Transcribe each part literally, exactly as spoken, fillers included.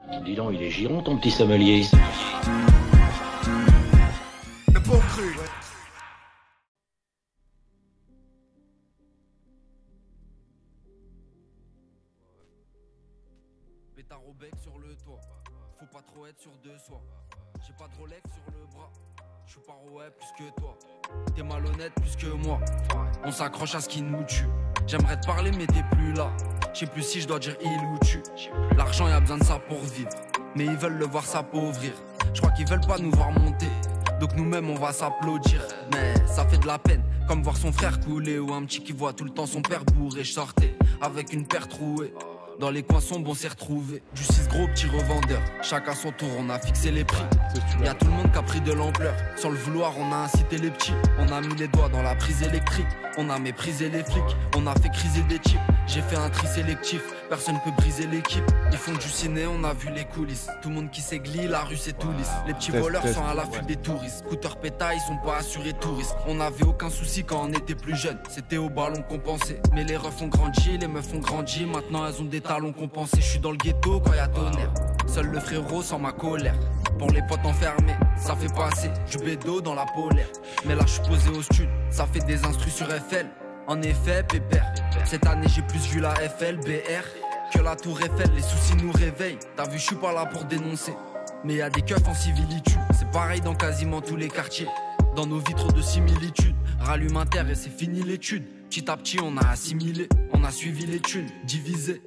Dis donc, il est giron ton petit sommelier. Le bon cru. Pétard au bec sur le toit. Faut pas trop être sûr de soi. J'ai pas de Rolex sur le bras. Je suis pas ouais plus que toi. T'es malhonnête plus que moi. On s'accroche à ce qui nous tue. J'aimerais te parler mais t'es plus là. Je sais plus si je dois dire il ou tu. L'argent y a besoin de ça pour vivre. Mais ils veulent le voir s'appauvrir. Je crois qu'ils veulent pas nous voir monter. Donc nous-mêmes on va s'applaudir. Mais ça fait de la peine. Comme voir son frère couler. Ou un petit qui voit tout le temps son père bourré. Je sortais avec une paire trouée. Dans les coins sombres on s'est retrouvés. Du six gros petit revendeur. Chacun son tour on a fixé les prix. Y'a tout le monde qui a pris de l'ampleur. Sans le vouloir on a incité les petits. On a mis les doigts dans la prise électrique. On a méprisé les flics. On a fait criser des types. J'ai fait un tri sélectif. Personne peut briser l'équipe. Ils font du ciné, on a vu les coulisses. Tout le monde qui s'églie, la rue c'est tout lisse. Les petits voleurs sont à l'affût des touristes. Scooter péta, ils sont pas assurés touristes. On avait aucun souci quand on était plus jeune. C'était au ballon qu'on pensait. Mais les refs ont grandi, les meufs ont grandi. Maintenant elles ont des talons compensés. Je suis dans le ghetto quand y a tonnerre. Seul le frérot sans ma colère. Pour les potes enfermés, ça fait passer du bédo dans la polaire. Mais là je suis posé au stud, ça fait des instrus sur F L. En effet, pépère, cette année j'ai plus vu la F L, B R que la tour Eiffel, les soucis nous réveillent. T'as vu, je suis pas là pour dénoncer. Mais y a des keufs en civilitude, c'est pareil dans quasiment tous les quartiers. Dans nos vies trop de similitudes, rallume un terre et c'est fini l'étude. Petit à petit on a assimilé, on a suivi les thunes, divisé.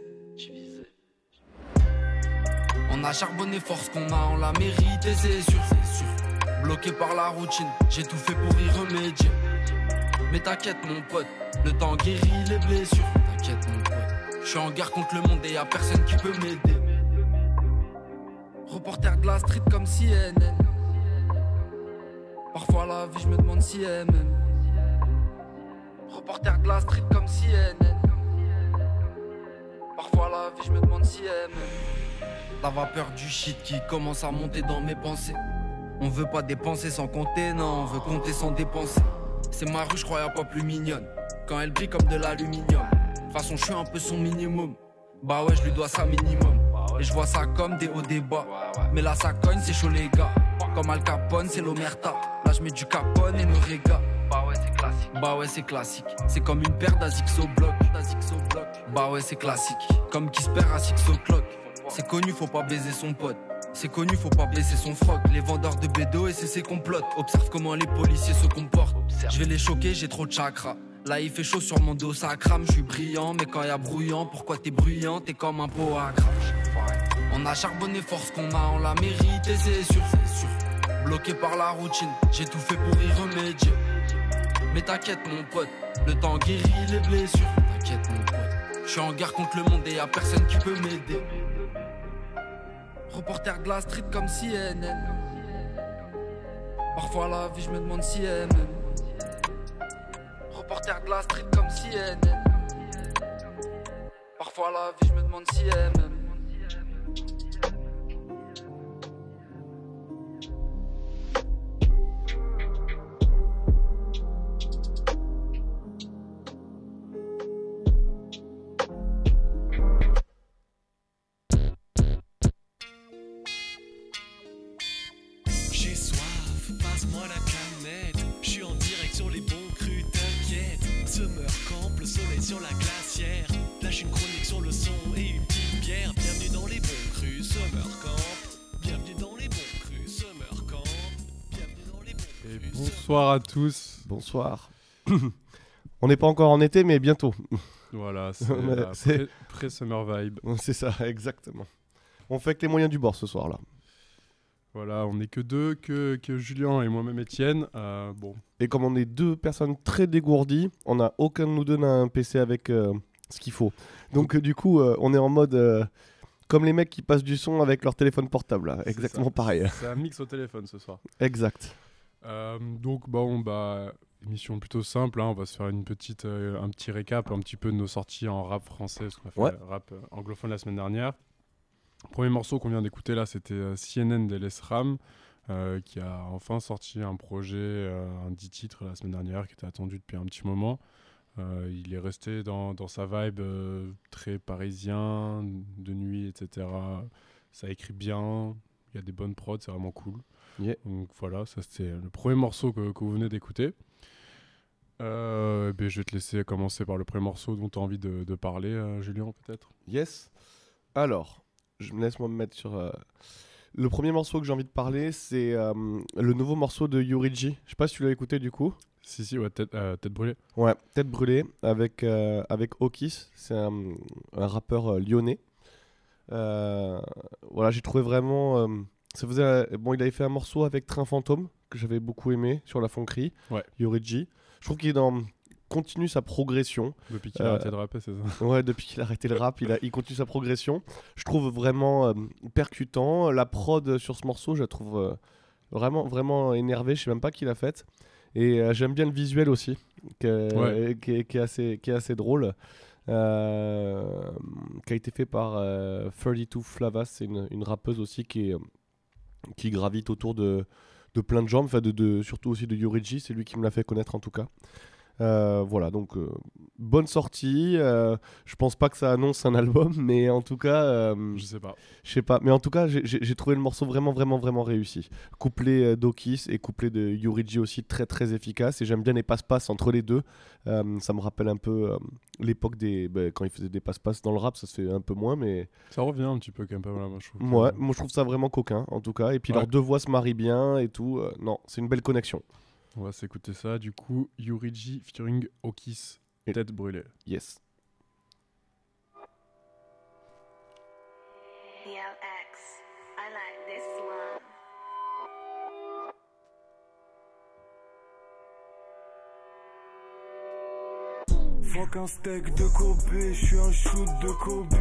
On a charbonné force qu'on a, on l'a mérité, c'est sûr, c'est sûr. Bloqué par la routine, j'ai tout fait pour y remédier. Mais t'inquiète mon pote, le temps guérit les blessures. T'inquiète mon pote, je suis en guerre contre le monde et y'a personne qui peut m'aider. Reporter de la street comme C N N. Parfois la vie je me demande si elle m'aime. Reporter de la street comme C N N. Parfois la vie je me demande si elle m'aime. La vapeur du shit qui commence à monter dans mes pensées. On veut pas dépenser sans compter, non, on veut compter sans dépenser. C'est ma rue, je crois y'a pas plus mignonne. Quand elle brille comme de l'aluminium. De toute façon, je suis un peu son minimum. Bah ouais, je lui dois ça minimum. Et je vois ça comme des hauts débats. Mais là, ça cogne, c'est chaud les gars. Comme Al Capone, c'est l'Omerta. Là, je mets du Capone et Noriega. Bah ouais, c'est classique. Bah ouais, c'est classique. C'est comme une paire d'Azix au bloc. Bah ouais, c'est classique. Comme qui se perd à six o'clock. C'est connu, faut pas baiser son pote. C'est connu, faut pas blesser son froc. Les vendeurs de bédo et c'est ses complots. Observe comment les policiers se comportent. Je vais les choquer, j'ai trop de chakra. Là il fait chaud sur mon dos, ça crame. Je suis brillant, mais quand y a brouillant, pourquoi t'es bruyant? T'es comme un pot à crache. On a charbonné force qu'on a, on l'a mérité, c'est sûr, c'est sûr. Bloqué par la routine, j'ai tout fait pour y remédier. Mais t'inquiète mon pote, le temps guérit les blessures. T'inquiète mon pote, je suis en guerre contre le monde et y'a personne qui peut m'aider. Reporter de la street comme C N N. Parfois la vie je me demande si elle m'aime. Reporter de la street comme C N N. Parfois la vie je me demande si elle m'aime. Passe-moi la canette, je suis en direct sur les bons crus, t'inquiète. Summer camp, le soleil sur la glacière. Lâche une chronique sur le son et une petite bière. Bienvenue dans les bons crus, Summer camp. Bienvenue dans les bons crus, Summer camp. Bienvenue dans les bons crus. Et bonsoir à tous. Bonsoir. On n'est pas encore en été, mais bientôt. Voilà, c'est la c'est... pré- pré-summer vibe. C'est ça, exactement. On fait que les moyens du bord ce soir-là. Voilà, on n'est que deux, que, que Julien et moi-même Étienne. Euh, bon. Et comme on est deux personnes très dégourdies, on n'a aucun de nous deux un P C avec euh, ce qu'il faut. Donc euh, du coup, euh, on est en mode euh, comme les mecs qui passent du son avec leur téléphone portable. Là. Exactement pareil. C'est un mix au téléphone ce soir. Exact. Euh, donc bon, bah, émission plutôt simple. Hein, on va se faire une petite, euh, un petit récap, un petit peu de nos sorties en rap français, parce qu'on a fait Ouais. rap euh, anglophone la semaine dernière. Le premier morceau qu'on vient d'écouter là, c'était euh, C N N d'L S Ram, euh, qui a enfin sorti un projet, euh, un dix titres la semaine dernière, qui était attendu depuis un petit moment. Euh, il est resté dans, dans sa vibe euh, très parisien, de nuit, et cetera. ça écrit bien, il y a des bonnes prods, c'est vraiment cool. Yeah. Donc voilà, ça c'était le premier morceau que, que vous venez d'écouter. Euh, ben, je vais te laisser commencer par le premier morceau dont tu as envie de, de parler, euh, Julien, peut-être. Yes. Alors, je me laisse moi me mettre sur... Euh... Le premier morceau que j'ai envie de parler, c'est euh, le nouveau morceau de Youriji. Je sais pas si tu l'as écouté du coup. Si, si, ouais, tête, euh, tête brûlée. Ouais, Tête brûlée avec, euh, avec Okis. C'est un, un rappeur euh, lyonnais. Euh, voilà, j'ai trouvé vraiment... Euh, ça faisait, euh, bon, il avait fait un morceau avec Train Fantôme que j'avais beaucoup aimé sur la Fonquerie. Ouais. Youriji. Je trouve qu'il est dans... continue sa progression. Depuis qu'il a Euh, arrêté de rapper, c'est ça? Ouais, depuis qu'il a arrêté le rap, il, a, il continue sa progression. Je trouve vraiment euh, percutant. La prod sur ce morceau, je la trouve euh, vraiment, vraiment énervée. Je sais même pas qui l'a faite. Et euh, j'aime bien le visuel aussi, qui est, Ouais. qui est, qui est assez, qui est assez drôle. Euh, qui a été fait par euh, thirty-two Flavas, c'est une, une rappeuse aussi qui, est, qui gravite autour de, de plein de gens, enfin de, de, surtout aussi de Youriji, c'est lui qui me l'a fait connaître en tout cas. Euh, voilà, donc euh, bonne sortie. Euh, je pense pas que ça annonce un album, mais en tout cas, euh, Je sais pas. je sais pas. Mais en tout cas, j'ai- j'ai j'ai trouvé le morceau vraiment, vraiment, vraiment réussi. Couplet euh, d'Okis et couplet de Youriji aussi très, très efficace. Et j'aime bien les passe-passe entre les deux. Euh, ça me rappelle un peu euh, l'époque des bah, quand ils faisaient des passe-passe dans le rap. Ça se fait un peu moins, mais Ça revient un petit peu quand même, pas mal, moi, je trouve. que- ouais, moi je trouve ça vraiment coquin en tout cas. Et puis Ouais. leurs deux voix se marient bien et tout. Euh, non, c'est une belle connexion. On va s'écouter ça. Du coup, Youriji featuring Okis, Et- tête brûlée. Yes. Yo, X, I like this one. Fuck un steak de Kobe, je suis un shoot de Kobe.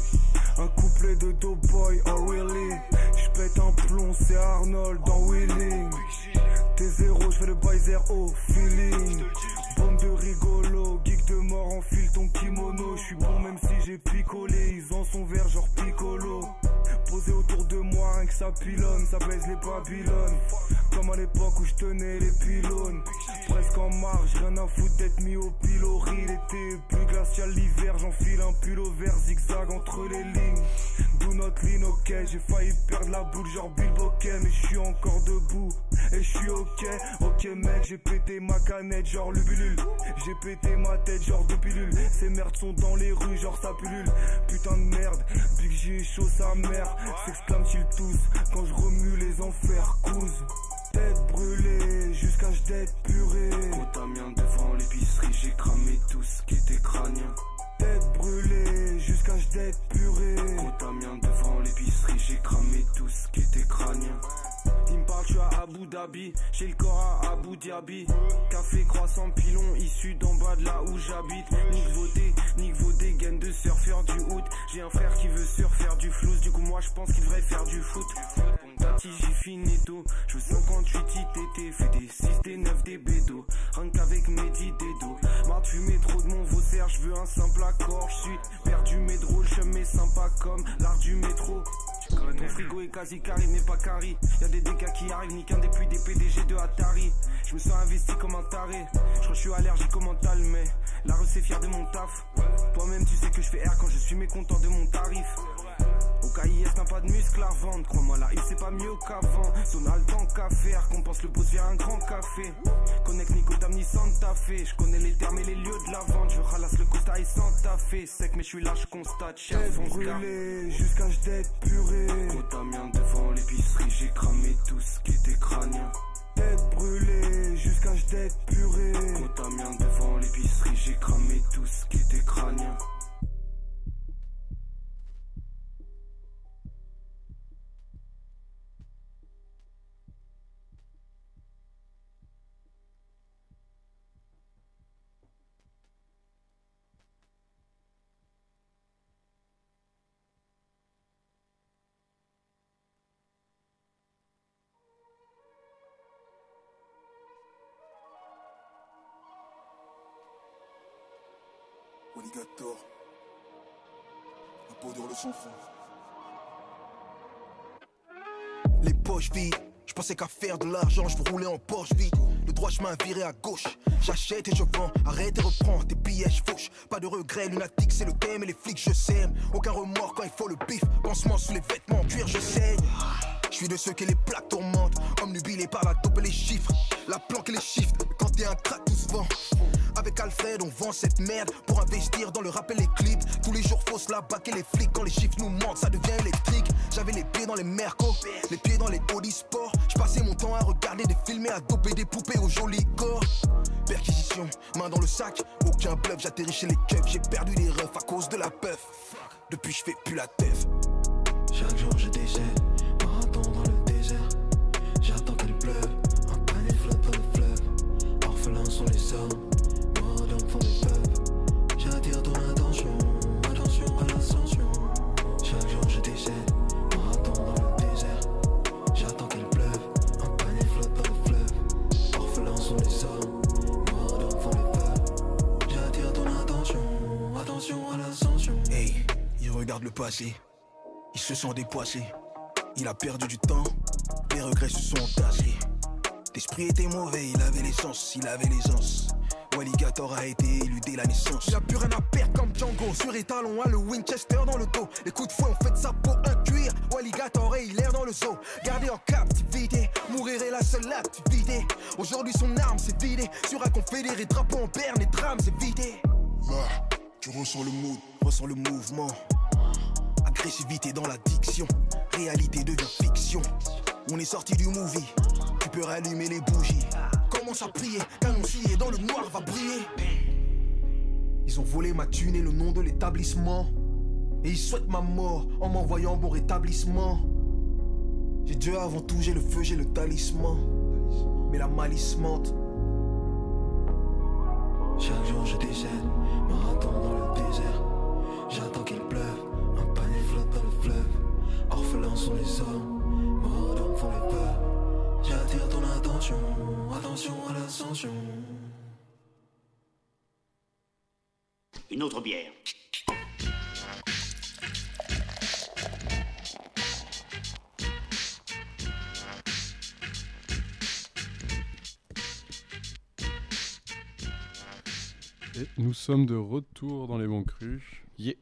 Un couplet de Dope Boy, oh really. J'pète un plomb, c'est Arnold dans Wheeling. T'es zéro, j'fais le bail zéro, feeling. Bande de rigolo, geek de mort, enfile ton kimono. J'suis bon même si j'ai picolé, ils en sont verts genre piccolo. Posé autour de moi, rien que ça pilonne, ça baise les Babylones. Comme à l'époque où je tenais les pylônes. Presque en marge, rien à foutre d'être mis au pilori. L'été est plus glacial, l'hiver, j'enfile un pull au vert, zigzag entre les lignes. Do not lean, ok, j'ai failli perdre la boule genre Bill Bokeh, mais je suis encore debout. Et je suis ok, ok mec, j'ai pété ma canette genre Lubulule. J'ai pété ma tête genre de pilule. Ces merdes sont dans les rues genre ça pullule. Putain de merde, Big G est chaud sa mère. S'exclame-t-il tous quand je remue les enfers, couze. Tête brûlée, jusqu'à je d'être purée. Contamien devant l'épicerie, j'ai cramé tout ce qui était crânien. Tête brûlée, jusqu'à je d'être purée. Contamien devant l'épicerie, j'ai cramé tout ce qui était crânien. Il me parle, je suis à Abu Dhabi, j'ai le corps à Abu Dhabi. Café croissant pilon, issu d'en bas de là où j'habite. Nique vos dés, nique vos dégaines de surfeur du août. J'ai un frère qui veut surfer du flouze, du coup moi je pense qu'il devrait faire du foot. Tati j'ai fini tout, je veux cinquante-huit I T T, fais des six, des neuf, des bédos. Rien qu'avec mes dix dédos. Marre de fumer trop de mon vaussaire, je veux un simple accord. Je suis perdu mais drôle, je mais sympa comme l'art du métro. Ton frigo est quasi carré, mais pas carré. Y'a des dégâts qui arrivent, ni qu'un des plus des P D G de Atari. Je me sens investi comme un taré. Je crois que je suis allergique au mental, mais la rue c'est fier de mon taf. Toi-même tu sais que je fais R quand je suis mécontent de mon tarif. Au K I S n'a pas de muscle à vendre. Crois-moi là, il c'est pas mieux qu'avant. On a le temps qu'à faire, qu'on pense le boss vers un grand café. Connect Nico Dam ni Santa Fe. Je connais les termes et les lieux de la vente. Je ralasse le Costa et Santa Fe. Sec mais je suis là, je constate. Chef, Tête on se garde. brûlée, jusqu'à je d'être purée. Contamien devant l'épicerie, j'ai cramé tout ce qui était crânien. Tête brûlée, jusqu'à je d'être purée. Contamien devant l'épicerie, j'ai cramé tout ce qui était crânien. Alligator, la peau dure le sang franc. Les poches vides, je pensais qu'à faire de l'argent, je veux rouler en Porsche vite. Le droit, chemin viré à gauche. J'achète et je vends, arrête et reprends tes billets, je fauche. Pas de regret, lunatique, c'est le thème et les flics, je sème. Aucun remords quand il faut le bif, pansement sous les vêtements, cuir, je saigne. Je suis de ceux qui les plaques tourmentent, omnubilés par la dope et les chiffres. La planque et les chiffres, quand t'es un crack, tout se vend. Avec Alfred, on vend cette merde pour investir dans le rap et les clips. Tous les jours, faut se la baquer les flics. Quand les chiffres nous mentent, ça devient électrique. J'avais les pieds dans les mercos, les pieds dans les Audi Sport. J'passais mon temps à regarder des films et à doper des poupées au joli corps. Perquisition, main dans le sac, aucun bluff. J'atterris chez les keufs, j'ai perdu des refs à cause de la puff. Depuis, je fais plus la teuf. Chaque jour, je décède, marathon dans le désert. J'attends qu'elle pleuve, un panier flotte dans le fleuve. Orphelins sont les hommes. Font des peuples. J'attire ton attention, attention à l'ascension. Chaque jour je décède, marathon dans le désert. J'attends qu'elle pleuve, un panier flotte dans le fleuve. Orphelins sont les hommes, morts font les peuples. J'attire ton attention, attention à l'ascension. Hey, il regarde le passé, il se sent dépoissé. Il a perdu du temps, les regrets se sont entassés. L'esprit était mauvais, il avait l'essence, il avait l'aisance. Walligator a été élu dès la naissance. Il a plus rien à perdre comme Django. Sur étalon, a le Winchester dans le dos. Les coups de fouet ont fait de sa peau un cuir. Walligator et il erre dans le zoo. Gardé en captivité, mourir est la seule activité. Aujourd'hui son arme s'est vidée. Sur un confédéré, drapeau en berne et drame c'est vidé. Là, tu ressens le mood. Ressens le mouvement. Agressivité dans l'addiction. Réalité devient fiction. On est sorti du movie. Tu peux rallumer les bougies. Commence à prier, canon scié dans le noir va briller. Ils ont volé ma thune et le nom de l'établissement. Et ils souhaitent ma mort en m'envoyant bon rétablissement. J'ai Dieu avant tout, j'ai le feu, j'ai le talisman. Mais la malice mente. Chaque jour je décède, marathon dans le désert. J'attends qu'il pleuve, un panier flotte dans le fleuve. Orphelins sont les hommes, morts d'hommes font les peurs. J'attire ton attention, attention à l'ascension. Une autre bière. Et nous sommes de retour dans les bons crus. Yeah.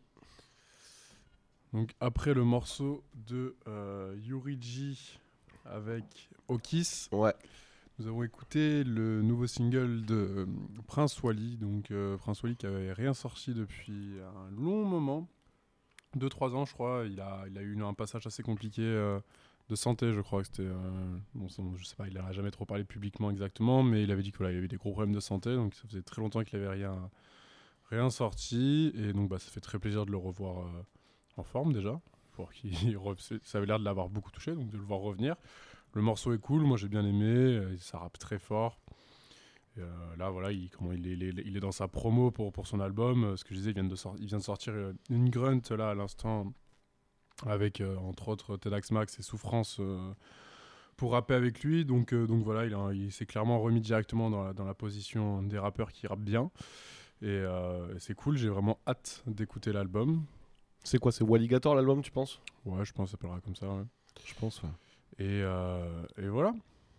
Donc après le morceau de euh, Yurigi avec Okis, ouais. Nous avons écouté le nouveau single de euh, Prince Wally. Donc euh, Prince Wally qui avait rien sorti depuis un long moment, deux trois ans je crois. Il a, il a eu un passage assez compliqué euh, de santé, je crois que c'était. Euh, bon, je sais pas, il n'a jamais trop parlé publiquement exactement, mais il avait dit qu'il voilà, avait des gros problèmes de santé, donc ça faisait très longtemps qu'il avait rien, rien sorti, et donc bah, ça fait très plaisir de le revoir euh, en forme déjà. Pour qu'il re- ça avait l'air de l'avoir beaucoup touché, donc de le voir revenir. Le morceau est cool, moi j'ai bien aimé, euh, ça rappe très fort. Et, euh, là voilà, il, comment, il, est, il, est, il est dans sa promo pour, pour son album. Euh, ce que je disais, il vient de, sor- il vient de sortir euh, une grunt là à l'instant, avec euh, entre autres Tedax Max et Souffrance euh, pour rapper avec lui. Donc, euh, donc voilà, il, a, il s'est clairement remis directement dans la, dans la position des rappeurs qui rappent bien. Et euh, c'est cool, j'ai vraiment hâte d'écouter l'album. C'est quoi, c'est Walligator l'album, tu penses? Ouais, je pense que ça s'appellera comme ça, ouais. Je pense, ouais. Et, euh, et voilà.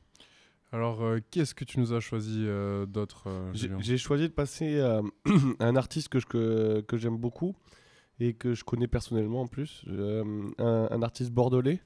Alors, euh, qu'est-ce que tu nous as choisi euh, d'autre euh, j'ai, j'ai choisi de passer euh, à un artiste que, je, que, que j'aime beaucoup et que je connais personnellement en plus. Euh, un, un artiste bordelais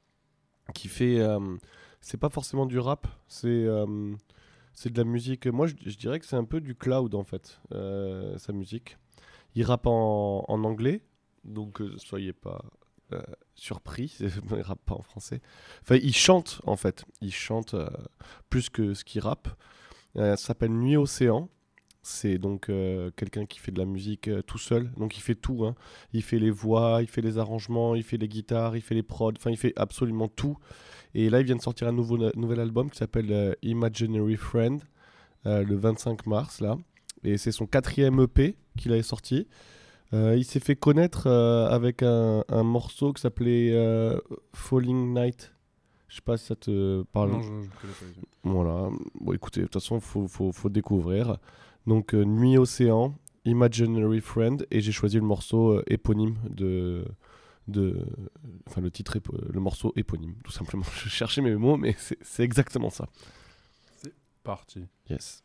qui fait... Euh, c'est pas forcément du rap, c'est, euh, c'est de la musique... Moi, je, je dirais que c'est un peu du cloud, en fait, euh, sa musique. Il rappe en, en anglais, donc euh, soyez pas... Euh, surpris, il rappe pas en français. Enfin, il chante en fait. Il chante euh, plus que ce qu'il rappe. Euh, ça s'appelle Nuit Océan. C'est donc euh, quelqu'un qui fait de la musique euh, tout seul. Donc il fait tout. Hein. Il fait les voix, il fait les arrangements, il fait les guitares, il fait les prods. Enfin, il fait absolument tout. Et là, il vient de sortir un nouveau, un nouvel album qui s'appelle euh, Imaginary Friend euh, le vingt-cinq mars là. Et c'est son quatrième E P qu'il avait sorti. Euh, il s'est fait connaître euh, avec un, un morceau qui s'appelait euh, Falling Night. Je sais pas si ça te parle. Non, je ne connais pas. Voilà. Bon, écoutez, de toute façon, il faut, faut, faut découvrir. Donc, euh, Nuit Océan, Imaginary Friend, et j'ai choisi le morceau euh, éponyme de... de enfin, le titre, épo- le morceau éponyme, tout simplement. Je cherchais mes mots, mais c'est, c'est exactement ça. C'est Parti. Yes.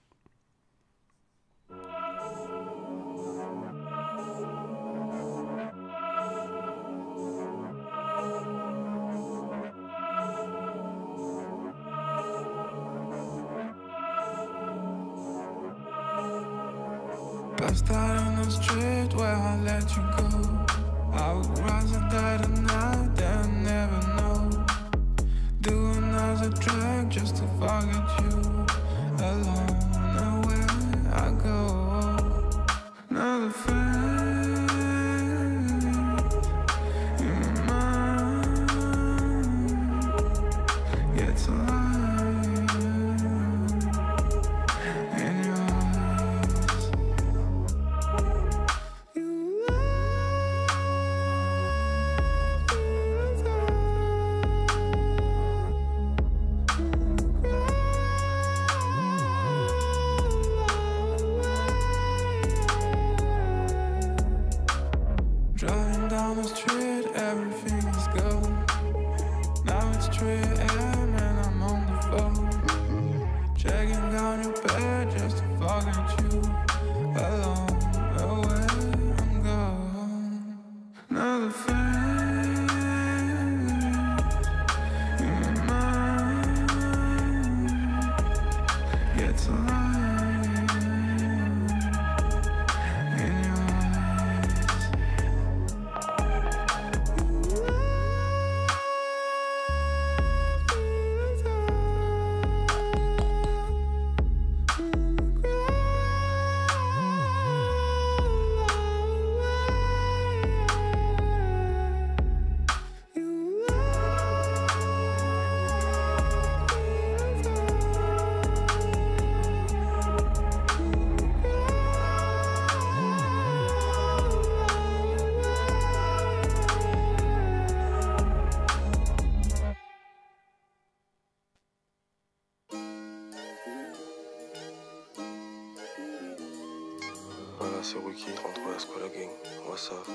Passed out in the street where I let you go. I would rise and die tonight, they'll never know. Do another drag just to forget you. Alone, where I go. Another friend in my mind gets alive in your eyes. You driving down the street, everything is gone. Now it's three a m and I'm on the phone, checking on your bed just to forget you. Alone, away, I'm gone. Another friend in my mind gets alive in your eyes. Voilà, c'est Rookie, trente-trois, la Squala Gang. What's up?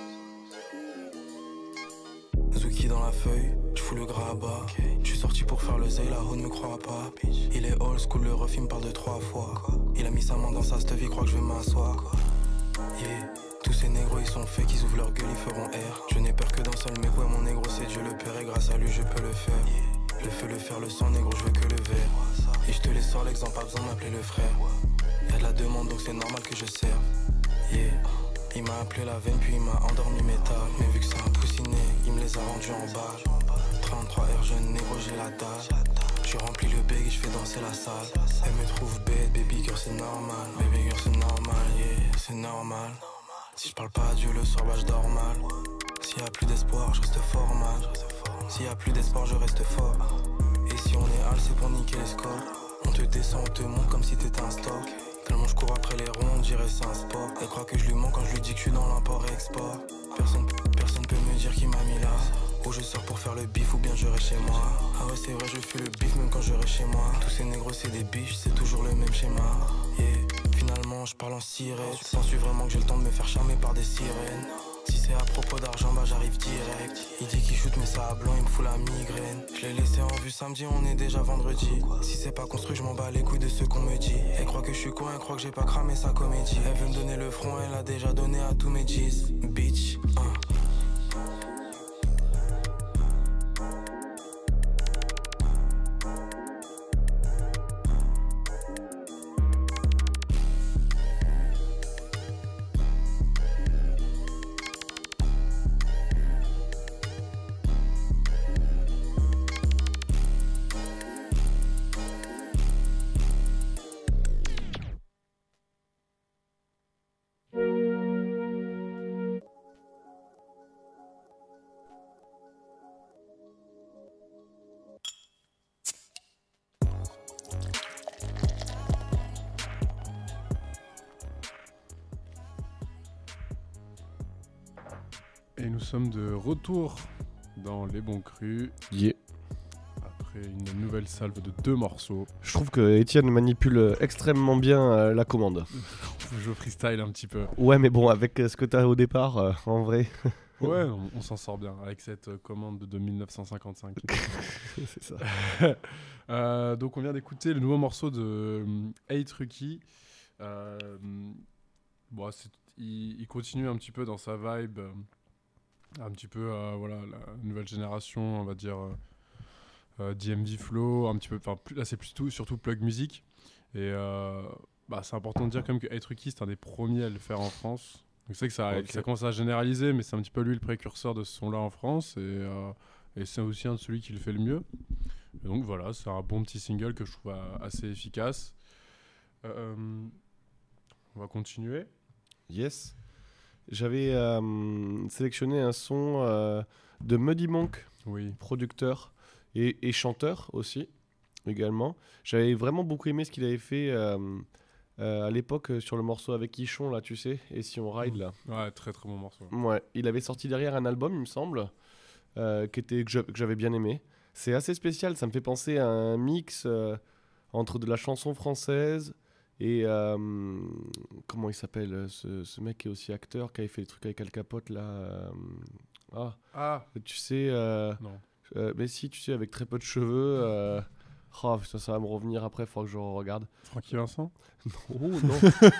Zuki dans la feuille, je fous le gras à bas. Je suis sorti pour faire le zay, la hood me croira pas. Il est old school, le ref il me parle de trois fois. Il a mis sa main dans sa stuff, il croit que je vais m'asseoir. Yeah, tous ces négros ils sont faits, qu'ils ouvrent leur gueule, ils feront R. Je n'ai peur que d'un seul mec, ouais mon négro c'est Dieu le Père. Et grâce à lui je peux le faire. Le feu, le faire, le sang, négro je veux que le verre. Et je te les sors l'exemple, pas besoin d'appeler le frère. Y'a de la demande donc c'est normal que je serve. Yeah. Il m'a appelé la veine puis il m'a endormi mes tables. Mais vu que c'est un poussiné, il me les a rendus en balle. trente-trois R jeune négro j'ai la dalle. Je remplis le bec et je fais danser la salle. Elle me trouve bête, baby girl c'est normal. Baby girl c'est normal, yeah, c'est normal. Si je parle pas à Dieu le soir bah je dors mal. S'il y a plus d'espoir je reste fort mal. S'il y a plus d'espoir je reste fort. Et si on est hal c'est pour niquer les scores. On te descend, on te monte comme si t'étais un stock. Tellement je cours après les ronds, on dirait c'est un sport. Elle croit que je lui mens quand je lui dis que je suis dans l'import et export. Personne, personne peut me dire qui m'a mis là. Ou je sors pour faire le bif ou bien je reste chez moi. Ah ouais c'est vrai je fais le bif même quand je reste chez moi. Tous ces négros c'est des biches, c'est toujours le même schéma. Yeah, finalement je parle en sirène. Penses-tu vraiment que j'ai le temps de me faire charmer par des sirènes? Si c'est à propos d'argent bah j'arrive direct. Il dit qu'il shoot mais ça a blanc il me fout la migraine. Je l'ai laissé en vue samedi on est déjà vendredi. Si c'est pas construit je m'en bats les couilles de ce qu'on me dit. Elle croit que je suis con, elle croit que j'ai pas cramé sa comédie. Elle veut me donner le front, elle a déjà donné à tous mes G's. Bitch, hein. Et nous sommes de retour dans Les Bons Crus. Yeah. Après une nouvelle salve de deux morceaux. Je trouve que Étienne manipule extrêmement bien euh, la commande. On peut jouer au freestyle un petit peu. Ouais, mais bon, avec euh, ce que t'as au départ, euh, en vrai. Ouais, on, on s'en sort bien avec cette euh, commande de mille neuf cent cinquante-cinq. C'est ça. Euh, donc on vient d'écouter le nouveau morceau de euh, Hey Trucky. Euh, bon, c'est- il, il continue un petit peu dans sa vibe, euh, un petit peu euh, voilà, la nouvelle génération, on va dire euh, euh, D M V Flow, un petit peu. Enfin, plus- là c'est plutôt surtout plug music. Et euh, bah, c'est important de dire quand même que Hey Trucky c'est un des premiers à le faire en France. Donc c'est que ça, Ok. ça commence à généraliser, mais c'est un petit peu lui le précurseur de ce son-là en France. Et, euh, et c'est aussi un de celui qui le fait le mieux. Et donc voilà, c'est un bon petit single que je trouve euh, assez efficace. Euh, on va continuer. Yes. J'avais euh, sélectionné un son euh, de Muddy Monk, Oui. producteur et, et chanteur aussi, également. J'avais vraiment beaucoup aimé ce qu'il avait fait euh, euh, à l'époque euh, sur le morceau avec Ichon, là, tu sais, et si on ride, là. Ouais, très très bon morceau. Ouais, il avait sorti derrière un album, il me semble, euh, qui était, que je- que j'avais bien aimé. C'est assez spécial, ça me fait penser à un mix euh, entre de la chanson française et... euh, comment il s'appelle euh, ce, ce mec qui est aussi acteur, qui avait fait le truc avec Al Capote, là euh, ah, Ah, tu sais... euh, non. euh, mais si, tu sais, avec très peu de cheveux... euh, oh, ça, ça va me revenir après, il faudra que je regarde. Francky Vincent. Oh non.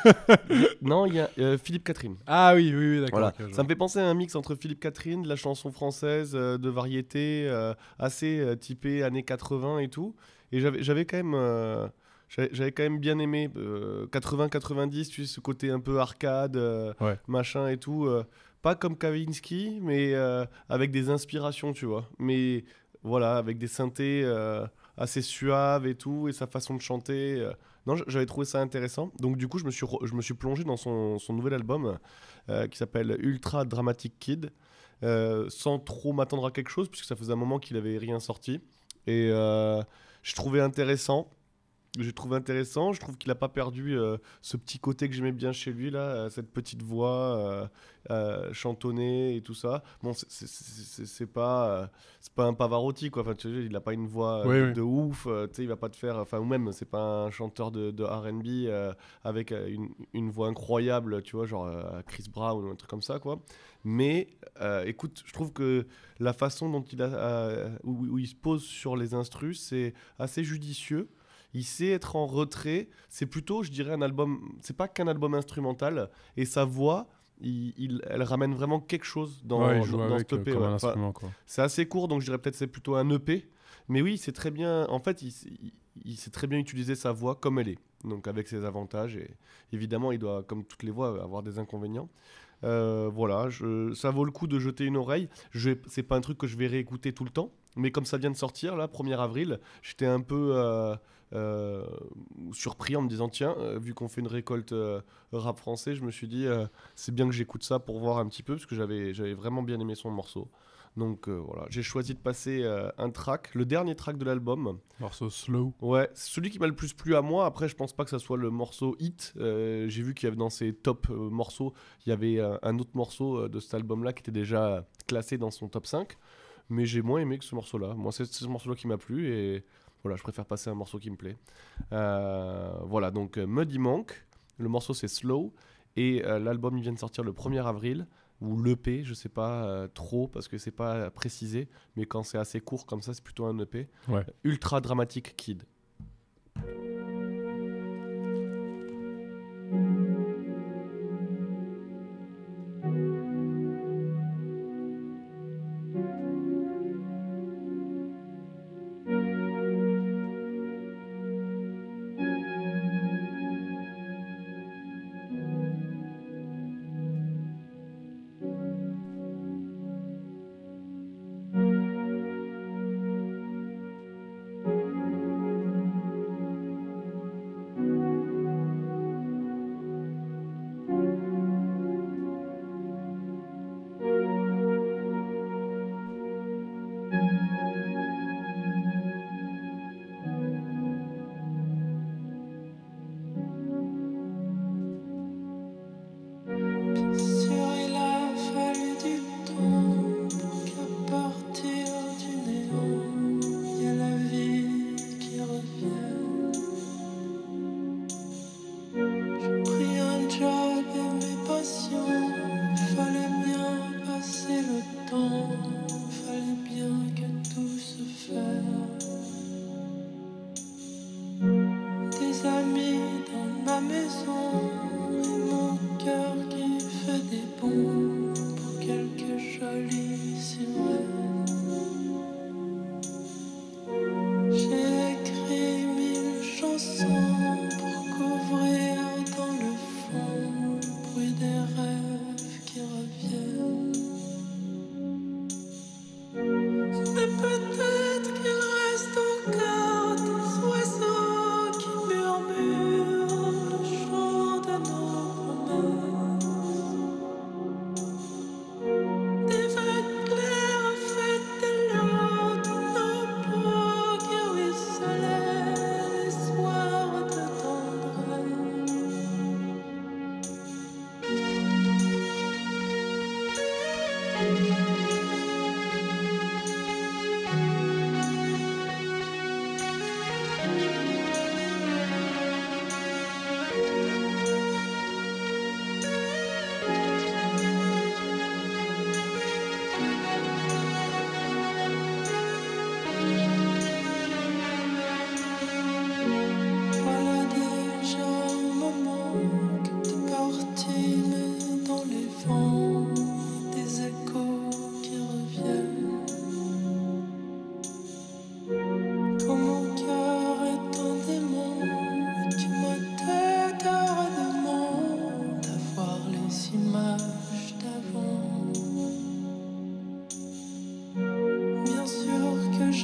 Non, il y a euh, Philippe Catherine. Ah oui, oui, oui, d'accord. Voilà. ok, je Ça vois. me fait penser à un mix entre Philippe Catherine, de la chanson française, euh, de variété, euh, assez euh, typée années quatre-vingts et tout. Et j'avais j'avais quand même... euh, j'avais j'avais quand même bien aimé euh, quatre-vingts quatre-vingt-dix, tu sais, ce côté un peu arcade, euh, Ouais. machin et tout. euh, pas comme Kavinsky, mais euh, avec des inspirations, tu vois. Mais voilà, avec des synthés euh, assez suaves et tout, et sa façon de chanter. euh. Non, j- j'avais trouvé ça intéressant. Donc du coup, je me suis, re- je me suis plongé dans son, son nouvel album euh, qui s'appelle Ultra Dramatic Kid, euh, sans trop m'attendre à quelque chose, puisque ça faisait un moment qu'il avait rien sorti. Et euh, je trouvais intéressant. J'ai trouvé intéressant. Je trouve qu'il n'a pas perdu euh, ce petit côté que j'aimais bien chez lui, là, euh, cette petite voix euh, euh, chantonnée et tout ça. Bon, c'est- c'est- c'est c'est- c'est pas, euh, c'est pas un Pavarotti, quoi. Enfin, tu sais, il n'a pas une voix euh, Oui, de, oui. de ouf. euh, tu sais, il va pas te faire. Enfin, ou même, c'est pas un chanteur de, de R and B euh, avec euh, une, une voix incroyable, tu vois, genre euh, Chris Brown ou un truc comme ça, quoi. Mais euh, écoute, je trouve que la façon dont il a, euh, où, où il se pose sur les instrus, c'est assez judicieux. Il sait être en retrait. C'est plutôt, je dirais, un album. C'est pas qu'un album instrumental. Et sa voix, il, il- elle ramène vraiment quelque chose dans, Ouais, il dans, joue dans avec cet E euh, P. comme ouais. un Enfin, instrument, quoi. c'est assez court, donc je dirais peut-être c'est plutôt un E P. Mais oui, c'est très bien. En fait, il, s- il, il sait très bien utiliser sa voix comme elle est. Donc avec ses avantages. Et évidemment, il doit, comme toutes les voix, avoir des inconvénients. Euh, voilà, je- ça vaut le coup de jeter une oreille. Je vais- c'est pas un truc que je vais réécouter tout le temps. Mais comme ça vient de sortir, là, premier avril, j'étais un peu euh, euh, surpris en me disant, tiens, euh, vu qu'on fait une récolte euh, rap français, je me suis dit, euh, c'est bien que j'écoute ça pour voir un petit peu, parce que j'avais, j'avais vraiment bien aimé son morceau. Donc euh, voilà, j'ai choisi de passer euh, un track, le dernier track de l'album. Morceau slow. Ouais, c'est celui qui m'a le plus plu à moi. Après, je pense pas que ça soit le morceau hit. Euh, j'ai vu qu'il y avait dans ses top euh, morceaux, il y avait euh, un autre morceau euh, de cet album-là qui était déjà classé dans son top cinq. Mais j'ai moins aimé que ce morceau-là. Moi, c'est c'est ce morceau-là qui m'a plu et voilà, je préfère passer un morceau qui me plaît. Euh, voilà, donc euh, Muddy Monk. Le morceau c'est Slow et euh, l'album il vient de sortir le premier avril ou l'E P, je sais pas euh, trop parce que c'est pas précisé, mais quand c'est assez court comme ça, c'est plutôt un E P. Ouais. Ultra Dramatic Kid.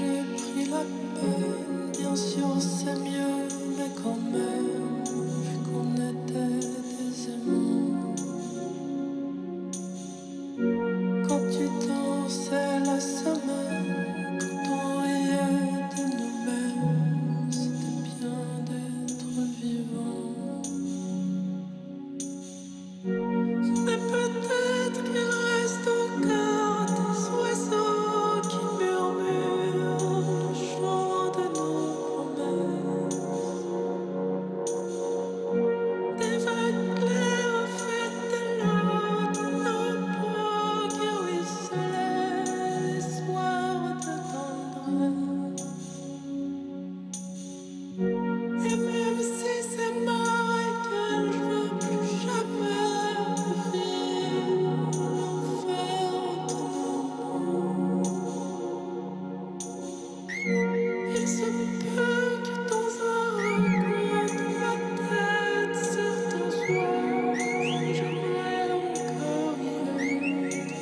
j'ai pris la peine. Bien sûr c'est mieux, mais quand même, vu qu'on était des aimants. Quand tu dansais la semaine, quand on riait de nous-mêmes, c'était bien d'être vivant. Mais peut-être qu'il reste encore des oiseaux qui murmurent le chant de nos promesses. Des vagues claires faites de l'eau de nos peaux qui ruisselaient les soirs de tendresse. Et même si c'est mort et que je veux plus jamais vivre l'enfer autrement, il se peut que dans un recoin de ma tête, certains soirs, j'aimerais encore y être.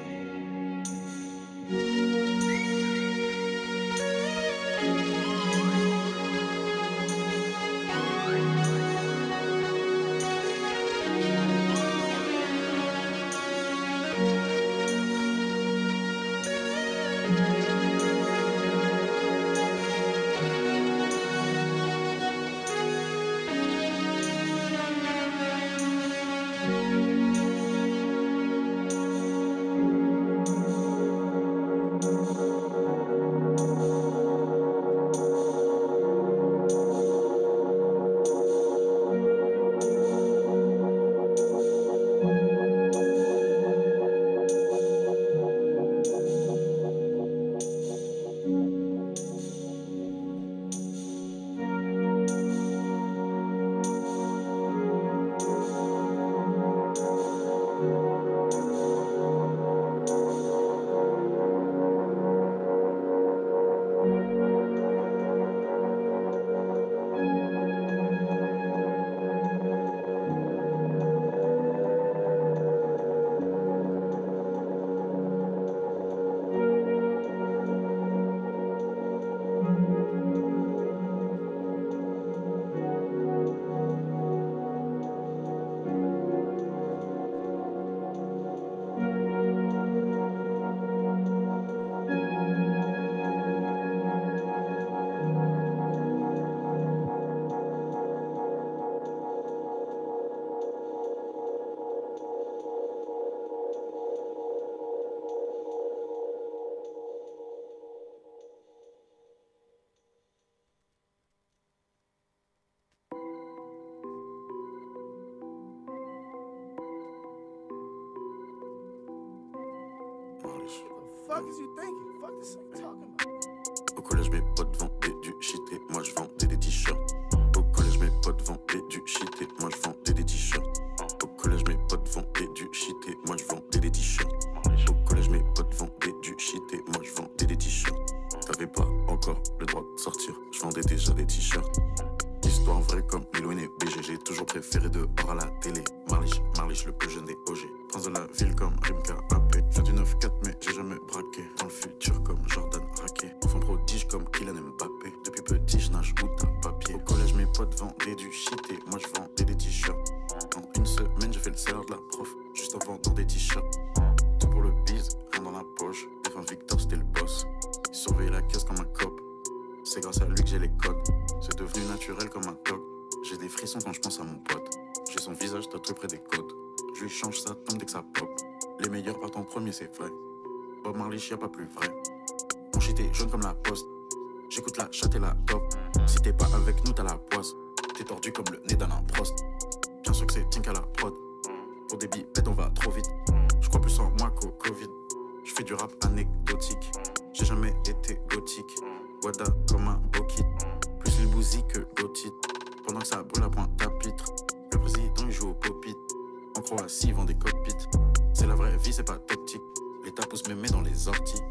Fuck is you thinking? Fuck this thing talking about? Au collège mes potes vendaient du shit et moi je vendais des t-shirts. Au collège mes potes vendaient du shit et moi je vendais des t-shirts. Au collège mes potes vendaient du shit et moi je vendais des t-shirts. Au collège mes potes vendaient du shit et moi je vendais des t-shirts. T'avais pas encore le droit de sortir, je vendais déjà des t-shirts. Histoire vraie comme Eloine et B G, j'ai toujours préféré dehors à la télé. Marlich, Marlich, le plus jeune des O G. Prince de la ville comme Rimka A P. Je viens du neuf quatre mais j'ai jamais braqué. Dans le futur comme Jordan Raquet. Enfant prodige comme Kylian Mbappé. Depuis petit je nage bout à papier. Au collège mes potes vendaient du shit et moi je vendais des t-shirts. En une semaine j'ai fait le salaire de la prof, juste en vendant des t-shirts. Tout pour le bise, rien dans la poche. Enfin Victor c'était le boss. Il surveillait la caisse comme un cop. C'est grâce à lui que j'ai les codes. C'est devenu naturel comme un dog. J'ai des frissons quand je pense à mon pote. J'ai son visage tatoué près des côtes. Je lui change sa tombe dès que ça pop. Les meilleurs partent en premier, c'est vrai. Bob Marley, y'a pas plus vrai. Mon shit est jaune comme la poste. J'écoute la chatte et la top. Si t'es pas avec nous, t'as la poisse. T'es tordu comme le nez d'un improst. Bien sûr que c'est Tink à la prod. Pour des bipettes, on va trop vite. Je crois plus en moi qu'au Covid. Je fais du rap anecdotique. J'ai jamais été gothique. Wada comme un beau kit. Plus le bousi que Gauthier. Pendant que ça brûle à pointe à pitre. Le président il joue au pop-it. En Croatie ils vendent des cockpits. C'est la vraie vie, c'est pas tactique. L'État pousse mes mains dans les orties.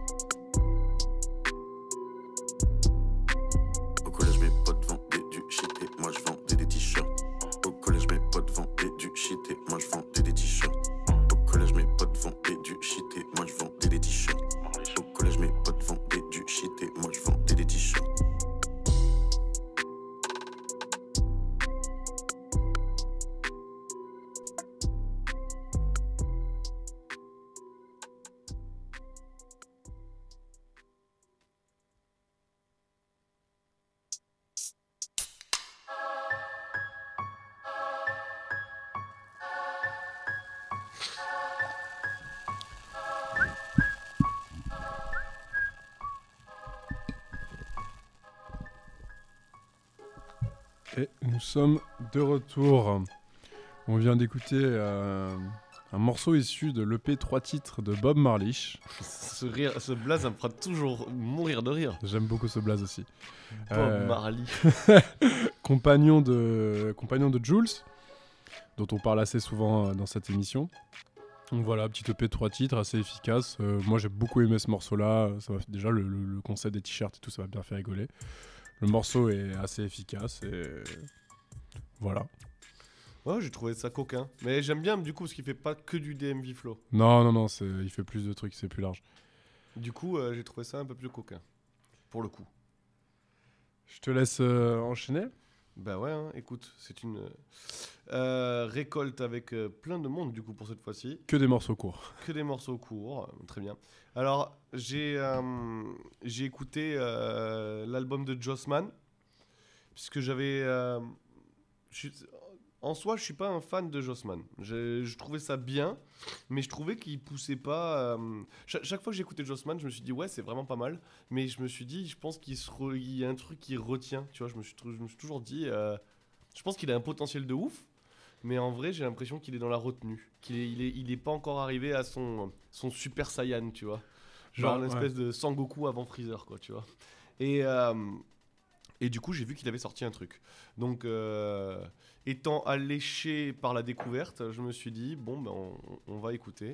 Au collège mes potes vendaient du shit et moi je vendais des t-shirts. Au collège mes potes vendaient du shit et moi je vendais des t-shirts. Au collège mes potes vendaient du shit et moi je vendais des t-shirts. Au collège mes potes vendaient du shit et moi je vendais Et nous sommes de retour. On vient d'écouter euh, un morceau issu de l'E P trois titres de Bob Marley. Ce, rire, ce blaze, ça me fera toujours mourir de rire. J'aime beaucoup ce blaze aussi. Bob euh, Marley. compagnon, de, compagnon de Jules, dont on parle assez souvent dans cette émission. Donc voilà, petit E P de trois titres, assez efficace. Euh, moi j'ai beaucoup aimé ce morceau-là. Ça m'a fait, déjà le, le, le concept des t-shirts et tout, ça m'a bien fait rigoler. Le morceau est assez efficace et voilà. Ouais, j'ai trouvé ça coquin. Mais j'aime bien du coup parce qu'il fait pas que du D M V flow. Non, non, non, c'est, il fait plus de trucs, c'est plus large. Du coup, euh, j'ai trouvé ça un peu plus coquin. Pour le coup. Je te laisse euh, enchaîner. Bah ouais, hein, écoute, c'est une euh, récolte avec euh, plein de monde du coup pour cette fois-ci. Que des morceaux courts. Que des morceaux courts, euh, très bien. Alors, j'ai, euh, j'ai écouté euh, l'album de Jossman, puisque j'avais... Euh, je, en soi, je suis pas un fan de Jossman. Je, je trouvais ça bien, mais je trouvais qu'il poussait pas... Euh, chaque, chaque fois que j'ai écouté Jossman, je me suis dit, ouais, c'est vraiment pas mal. Mais je me suis dit, je pense qu'il se re, il y a un truc qui retient. Tu vois, je me suis, je me suis toujours dit... Euh, je pense qu'il a un potentiel de ouf, mais en vrai, j'ai l'impression qu'il est dans la retenue. Qu'il est, il est, il est pas encore arrivé à son, son Super Saiyan, tu vois. Genre l'espèce ouais. de Sangoku avant Freezer, quoi, tu vois. Et... Euh, Et du coup, j'ai vu qu'il avait sorti un truc. Donc, euh, étant alléché par la découverte, je me suis dit, bon, ben, on, on va écouter.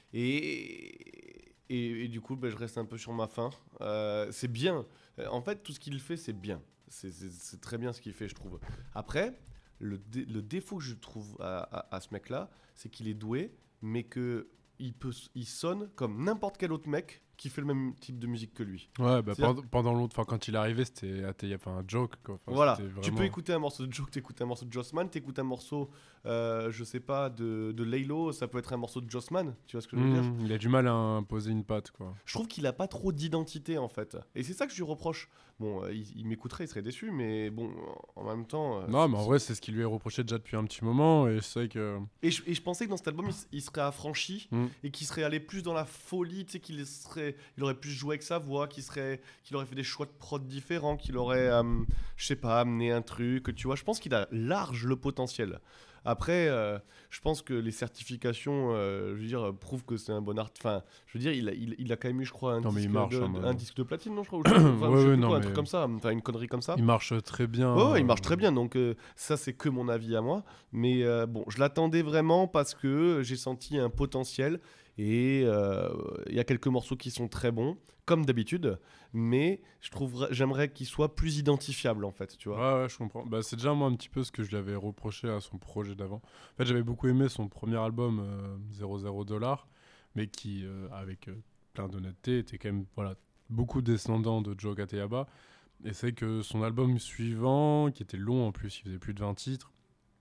Et, et, et du coup, ben, je reste un peu sur ma faim. Euh, c'est bien. En fait, tout ce qu'il fait, c'est bien. C'est, c'est, c'est très bien ce qu'il fait, je trouve. Après, le, dé, le défaut que je trouve à, à, à ce mec-là, c'est qu'il est doué, mais qu'il peut, il sonne comme n'importe quel autre mec qui fait le même type de musique que lui. Ouais, bah pendant, pendant l'autre, enfin quand il est arrivé, c'était enfin un joke quoi. Enfin, voilà, vraiment... tu peux écouter un morceau de Joke, t'écoutes un morceau de Jossman, t'écoutes un morceau, euh, je sais pas, de, de Laylo, ça peut être un morceau de Jossman, tu vois ce que je veux mmh, dire. Il a du mal à imposer une patte quoi. Je trouve qu'il a pas trop d'identité en fait, et c'est ça que je lui reproche. Bon, euh, il, il m'écouterait, il serait déçu, mais bon, en même temps... Euh, non, mais en vrai, c'est ce qui lui est reproché déjà depuis un petit moment, et c'est vrai que... Et je, et je pensais que dans cet album, il, il serait affranchi, mmh. et qu'il serait allé plus dans la folie, tu sais, qu'il serait, il aurait plus joué avec sa voix, qu'il serait, qu'il aurait fait des choix de prod différents, qu'il aurait, euh, je sais pas, amené un truc, tu vois. Je pense qu'il a large le potentiel. Après, euh, je pense que les certifications, euh, je veux dire, prouvent que c'est un bon art. Enfin, je veux dire, il a, il, il a quand même eu, je crois, un, non, disque, marche, de, hein, un disque de platine, non, je crois. Ou je, enfin, ouais, je sais ouais, plus non, quoi, un mais... truc comme ça, enfin une connerie comme ça. Il marche très bien. Ouais, ouais euh... il marche très bien. Donc euh, ça, c'est que mon avis à moi. Mais euh, bon, je l'attendais vraiment parce que j'ai senti un potentiel. Et il euh, y a quelques morceaux qui sont très bons, comme d'habitude, mais je trouve, j'aimerais qu'il soit plus identifiable en fait, tu vois. Ouais, ouais, je comprends. Bah, c'est déjà moi un petit peu ce que je lui avais reproché à son projet d'avant. En fait, j'avais beaucoup aimé son premier album euh, zéro zéro dollar, mais qui, euh, avec euh, plein d'honnêteté, était quand même voilà, beaucoup descendant de Joe Katayaba. Et c'est que son album suivant, qui était long en plus, il faisait plus de vingt titres,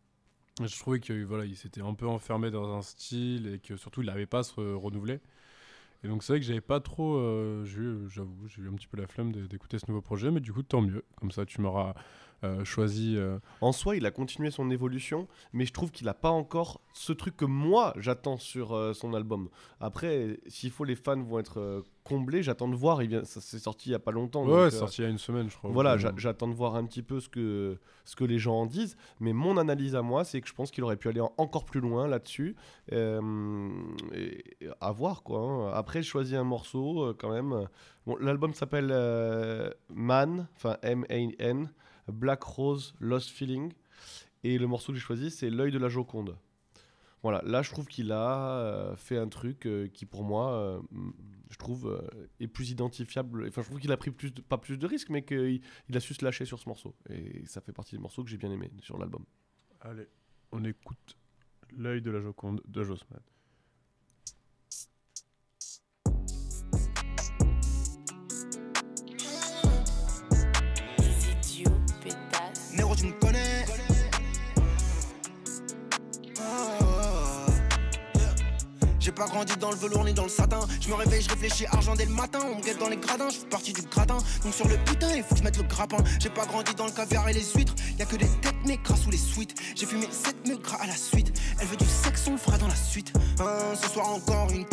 je trouvais qu'il voilà, il s'était un peu enfermé dans un style et que surtout il n'avait pas à se re- renouveler. Et donc c'est vrai que j'avais pas trop, euh, j'ai eu, j'avoue, j'ai eu un petit peu la flemme de, d'écouter ce nouveau projet, mais du coup tant mieux. Comme ça tu m'auras euh, choisi. Euh... En soi, il a continué son évolution, mais je trouve qu'il a pas encore ce truc que moi j'attends sur euh, son album. Après, s'il faut, les fans vont être euh, comblés. J'attends de voir. Il vient, ça c'est sorti il y a pas longtemps. Ouais, donc, c'est euh, sorti il y a une semaine, je crois. Voilà, j'a- j'attends de voir un petit peu ce que ce que les gens en disent. Mais mon analyse à moi, c'est que je pense qu'il aurait pu aller en- encore plus loin là-dessus. Euh, et, et à voir quoi. Hein. Après, je choisis un morceau euh, quand même. Bon, l'album s'appelle euh, Man, enfin M A N, Black Rose Lost Feeling. Et le morceau que j'ai choisi, c'est L'œil de la Joconde. Voilà, là je trouve qu'il a euh, fait un truc euh, qui pour moi, euh, je trouve, euh, est plus identifiable. Enfin, je trouve qu'il a pris plus de, pas plus de risques, mais qu'il il a su se lâcher sur ce morceau. Et ça fait partie des morceaux que j'ai bien aimé sur l'album. Allez, on écoute L'œil de la Joconde de Jossman. Négro, tu me connais. J'ai pas grandi dans le velours ni dans le satin. Je me réveille, je réfléchis argent dès le matin. On me guette dans les gradins, je suis parti du gratin. Donc sur le putain, il faut que je mette le grappin. J'ai pas grandi dans le caviar et les huîtres. Y'a que des têtes négras sous les suites. J'ai fumé sept meufs gras à la suite. Elle veut du sexe, on le fera dans la suite. Hein, ce soir encore une cuite.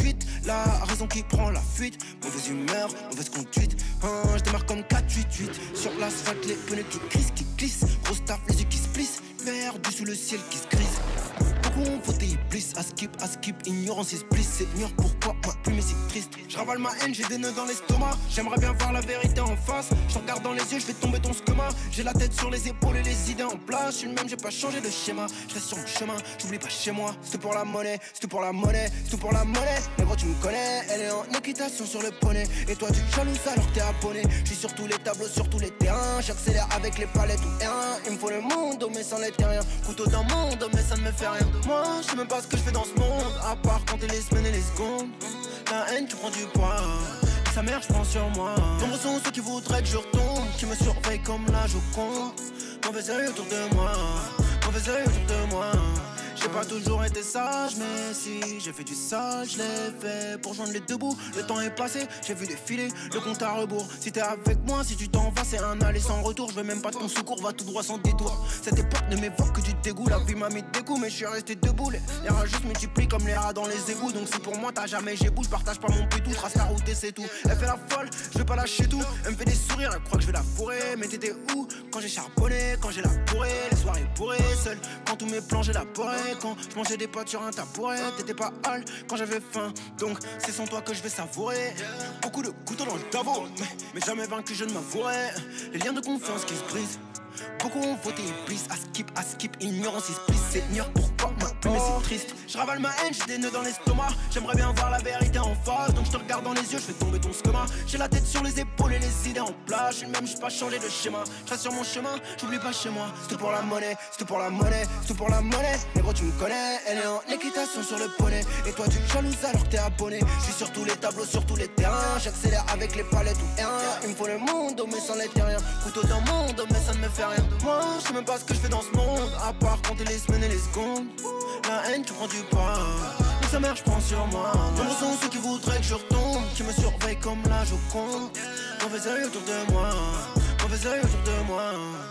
La raison qui prend la fuite, mauvaise humeur, mauvaise conduite. Hein, je démarre comme quatre huit huit. Sur l'asphalte, les pneus qui crissent, qui glissent. Grosse taf, les yeux qui se plissent. Perdu sous le ciel qui se grise. Beaucoup ont voté iblis, à skip, à skip, ignorance is bliss. C'est ignorant pourquoi ma plume est si triste. Je ravale ma haine, j'ai des nœuds dans l'estomac. J'aimerais bien voir la vérité en face. Je te regarde dans les yeux, je vais tomber ton schéma. J'ai la tête sur les épaules et les idées en place. Je suis le même, j'ai pas changé de schéma. Je reste sur mon chemin, j'oublie pas chez moi. C'est pour la monnaie, c'est tout pour la monnaie, c'est tout pour la monnaie. Mais gros tu me connais, elle est en équitation sur le poney. Et toi tu jalouses alors t'es abonné. Je suis sur tous les tableaux, sur tous les terrains. J'accélère avec les palettes ou un. Il me faut le monde, mais sans les terriens. Couteau dans le monde, mais ça ne me fait rien. Moi, je sais même pas ce que je fais dans ce monde. À part compter les semaines et les secondes. La haine, tu prends du poids. Et sa mère, je prends sur moi. Nombreux sont ceux qui voudraient que je retombe. Qui me surveillent comme la Joconde. Mauvais œil autour de moi. Mauvais œil autour de moi. J'ai pas toujours été sage, mais si j'ai fait du sale, je l'ai fait pour joindre les deux bouts. Le temps est passé, j'ai vu défiler le compte à rebours. Si t'es avec moi, si tu t'en vas, c'est un aller sans retour. Je veux même pas de ton secours, va tout droit sans détour. Cette époque ne m'évoque que du dégoût. La vie m'a mis des coups, mais je suis resté debout. Les, les rats juste multiplient comme les rats dans les égouts. Donc si pour moi t'as jamais j'ai bout, je partage pas mon pétou. Trace la route et c'est tout. Elle fait la folle, je vais pas lâcher tout. Elle me fait des sourires, elle croit que je vais la fourrer. Mais t'étais où quand j'ai charbonné, quand j'ai la bourrée? Les soirées bourrées, seul, quand tous mes plans j'élaborais. Quand je mangeais des pâtes sur un tabouret, t'étais pas hal quand j'avais faim. Donc c'est sans toi que je vais savourer. Beaucoup de couteaux dans le caveau, mais, mais jamais vaincu je ne m'avouerai. Les liens de confiance qui se brisent. Beaucoup ont voté iblis, à skip, à skip, ignorance is bliss. C'est ignorant pourquoi ma plume est si triste. Je ravale ma haine, j'ai des nœuds dans l'estomac. J'aimerais bien voir la vérité en face. Donc je te regarde dans les yeux, je fais tomber ton schéma. J'ai la tête sur les épaules et les idées en place. Je suis le même, j'ai pas changé de schéma. Je reste sur mon chemin, j'oublie pas chez moi. C'est tout pour la monnaie, c'est tout pour la monnaie, c'est tout pour la monnaie. Mais gros tu me connais, elle est en équitation sur le poney. Et toi tu jalouses alors que t'es abonné. Je suis sur tous les tableaux, sur tous les terrains. J'accélère avec les palettes ou un. Il me faut le monde, mais sans les terriens. Couteau dans le monde, mais ça ne me fait rien. Moi je sais même pas ce que je fais dans ce monde. À part compter les semaines et les secondes. La haine tu prends du poids. Mais sa mère je prends sur moi. Nombreux sont ceux qui voudraient que je retombe. Qui me surveillent comme la Joconde. Mauvais œil autour de moi. Mauvais œil autour de moi.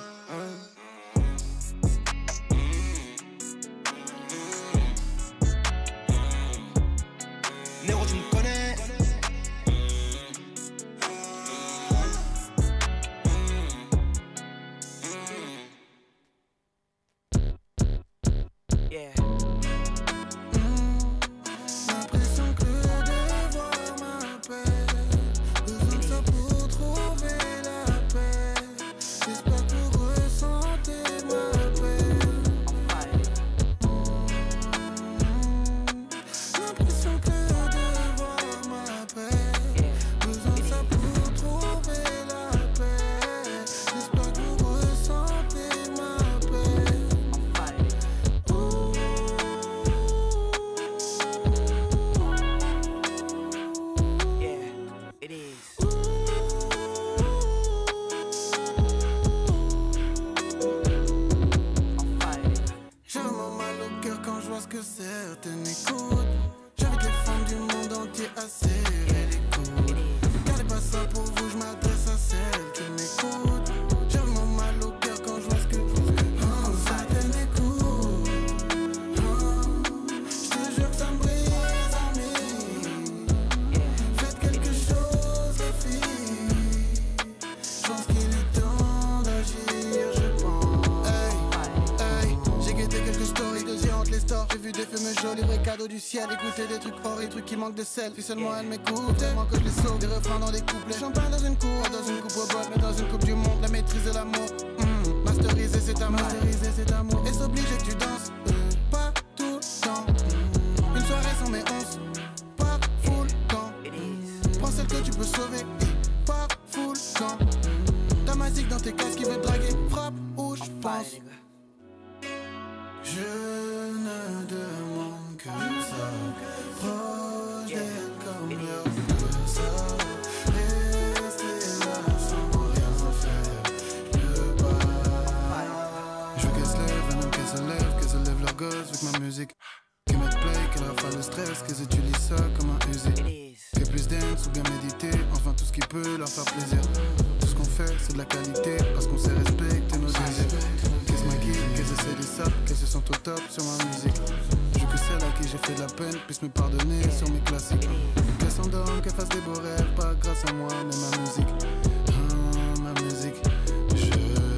Néro tu me connais. Yeah. L'impression que le devoir m'appelle. Besoin de ça pour trouver la paix. J'espère que vous ressentez ma peine. L'impression que le devoir m'appelle. Besoin de ça pour trouver la paix. J'espère que vous ressentez ma peine. J'ai vraiment mal au cœur quand je vois ce que certaines écoutent. J'invite les femmes du monde entier à serrer les coudes. Gardez pas ça pour vous, je m'adresse à celles qui m'écoutent. J'ai vraiment mal au cœur quand je vois ce que oh, certaines écoutent. Oh, je te jure que ça me brise, amis. Faites quelque chose, les filles. Je pense qu'il est temps d'agir, je pense. Hey, hey, j'ai guetté quelques stories de géantes les stores. J'ai vu des fumées jolies, vrais cadeaux du ciel. Écouter des trucs horribles, trucs qui manquent de sel. Si seulement elle m'écoute, tellement que je les sauve. Des refrains dans des couplets. Champagne dans une cour, pas dans une coupe au bol, mais dans une coupe du monde. La maîtrise de l'amour, mm, masteriser c'est amour. Masteriser c'est amour. Et s'obliger que tu danses, euh, pas tout le temps. Mm, une soirée sans mes onces, pas full camp. Prends celle que tu peux sauver, pas full camp. Ta musique dans tes casques qui veut draguer, frappe où je pense. Je ne demande que ça, proche d'elle comme leur que ça. Rester là sans rien faire, je peux pas. Je veux qu'elle se lève, un homme qu'elle se lève, qu'elle se lève leur gosse avec ma musique. Qu'elle mette play, qu'elle rafale le stress, qu'elles utilisent ça comme un usine. Qu'elle puisse dance ou bien méditer, enfin tout ce qui peut leur faire plaisir. Tout ce qu'on fait c'est de la qualité, parce qu'on sait respecter nos désirs. Qu'elles se maquillent, qu'elles essaient des sapes, qu'elles se sentent au top sur ma musique. Je veux que celle à qui j'ai fait de la peine puisse me pardonner sur mes classiques. Qu'elle s'endorme, qu'elle fasse des beaux rêves, pas grâce à moi, mais ma musique. Ah, ma musique. Je.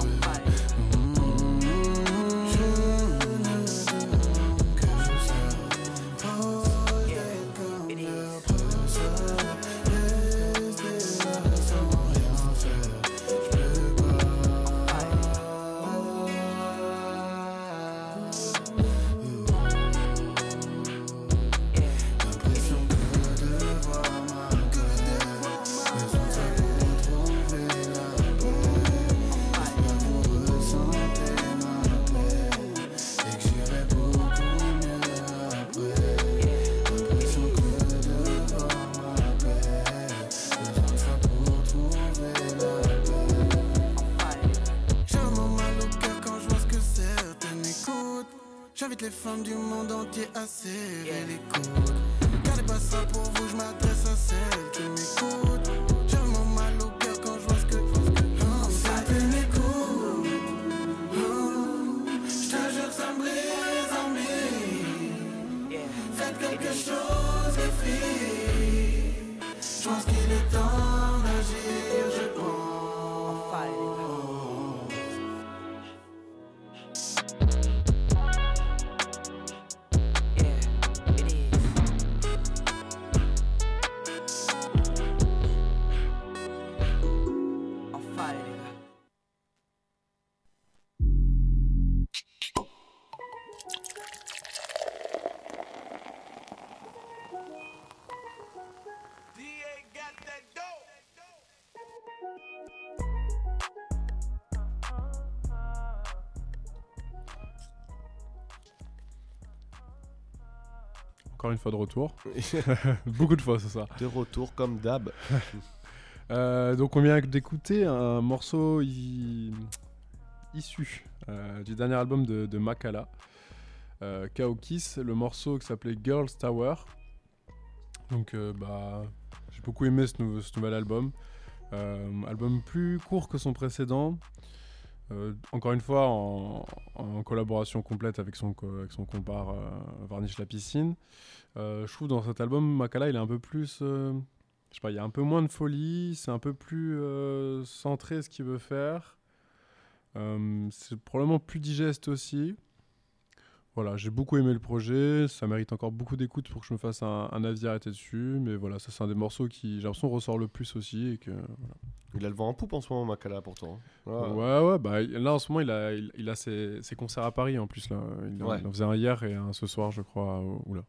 J'invite les femmes du monde entier à serrer les coudes. Gardez pas ça pour vous, je m'adresse à celles qui m'écoutent. J'ai vraiment mal au cœur quand je vois ce que oh, ça fait mes coups. Oh, je te jure que ça me brise en mille. Faites quelque chose les filles. Je pense qu'il est temps d'agir, je pense. Encore une fois de retour. Beaucoup de fois, c'est ça. De retour, comme d'hab. euh, donc, on vient d'écouter un morceau i... issu euh, du dernier album de, de Makala, euh, K O Kiss, le morceau qui s'appelait Girls Tower. Donc, euh, bah, j'ai beaucoup aimé ce, nou- ce nouvel album. Euh, album plus court que son précédent. Euh, encore une fois, en, en collaboration complète avec son, co- avec son compare euh, Varnish la piscine. Euh, je trouve dans cet album, Makala, il est un peu plus... Euh, je sais pas, il y a un peu moins de folie, c'est un peu plus euh, centré ce qu'il veut faire. Euh, c'est probablement plus digeste aussi. Voilà, j'ai beaucoup aimé le projet, ça mérite encore beaucoup d'écoute pour que je me fasse un, un avis arrêté dessus. Mais voilà, ça c'est un des morceaux qui, j'ai l'impression, ressort le plus aussi. Et que, voilà. Il a le vent en poupe en ce moment, Makala, pourtant. Ouais, ouais, ouais bah, là en ce moment, il a, il, il a ses, ses concerts à Paris en plus. Là. Il, Ouais. il en faisait un hier et un ce soir, je crois. Oula.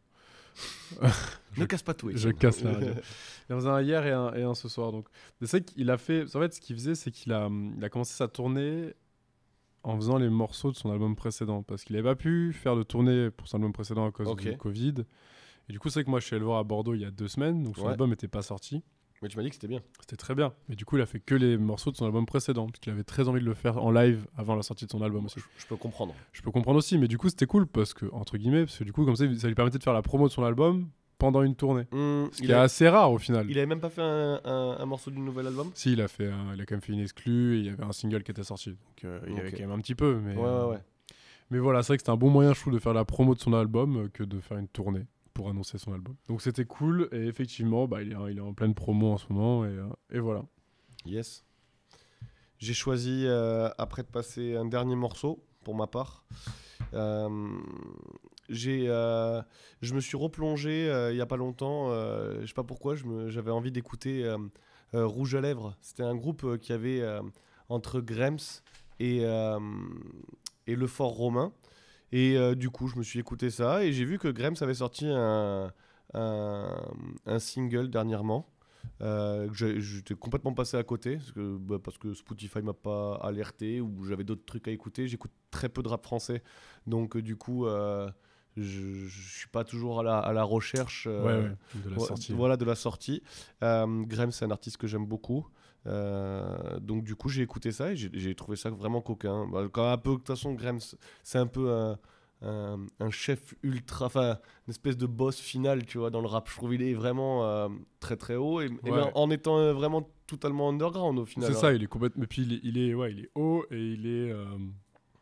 Ne casse pas tout, Je Étienne. casse la radio. Il en faisait un hier et un, et un ce soir. Donc, c'est ça qu'il a fait. En fait, ce qu'il faisait, c'est qu'il a, il a commencé sa tournée en faisant les morceaux de son album précédent. Parce qu'il n'avait pas pu faire de tournée pour son album précédent à cause Ok. du Covid. Et du coup, c'est vrai que moi, je suis allé le voir à Bordeaux il y a deux semaines. Donc, son Ouais. album n'était pas sorti. Mais tu m'as dit que c'était bien. C'était très bien. Mais du coup, il a fait que les morceaux de son album précédent. Parce qu'il avait très envie de le faire en live avant la sortie de son album aussi. Je, je peux comprendre. Je peux comprendre aussi. Mais du coup, c'était cool parce que, entre guillemets, parce que du coup, comme ça, ça lui permettait de faire la promo de son album pendant une tournée. Mmh, Ce qui est assez rare au final. Il avait même pas fait un, un- un morceau du nouvel album. Si, il a, fait un- il a quand même fait une exclue et il y avait un single qui était sorti. Donc euh, il y avait Ok. quand même un petit peu. Mais, Ouais, ouais, ouais. mais voilà, c'est vrai que c'était un bon moyen, je trouve, de faire la promo de son album euh, que de faire une tournée pour annoncer son album. Donc c'était cool et effectivement, bah, il, est, il est en pleine promo en ce moment et, euh, et voilà. Yes. J'ai choisi, euh, après de passer un dernier morceau, pour ma part, euh, j'ai, euh, je me suis replongé euh, il n'y a pas longtemps, euh, je sais pas pourquoi, je me- j'avais envie d'écouter euh, euh, Rouge à lèvres. C'était un groupe euh, qui avait euh, entre Grems et, euh, et Le Fort Romain. Et euh, du coup, je me suis écouté ça et j'ai vu que Grems avait sorti un, un, un single dernièrement. Euh, que j'ai- j'étais complètement passé à côté parce que, bah, parce que Spotify m'a pas alerté ou j'avais d'autres trucs à écouter. J'écoute très peu de rap français, donc euh, du coup, euh, je, je suis pas toujours à la, à la recherche euh, Ouais, ouais, de la ouais, sortie. Voilà, de la sortie. Euh, Grems, c'est un artiste que j'aime beaucoup. Euh, donc du coup, j'ai écouté ça et j'ai- j'ai trouvé ça vraiment coquin. Bah, quand un peu, de toute façon, Grems, c'est un peu un, un, un chef ultra, enfin, une espèce de boss final, tu vois, dans le rap. Je trouve qu'il est vraiment euh, très très haut et, et Ouais. en étant euh, vraiment totalement underground au final. C'est hein. ça, il est complètement. Et puis il est, il est, ouais, il est haut et il est. euh,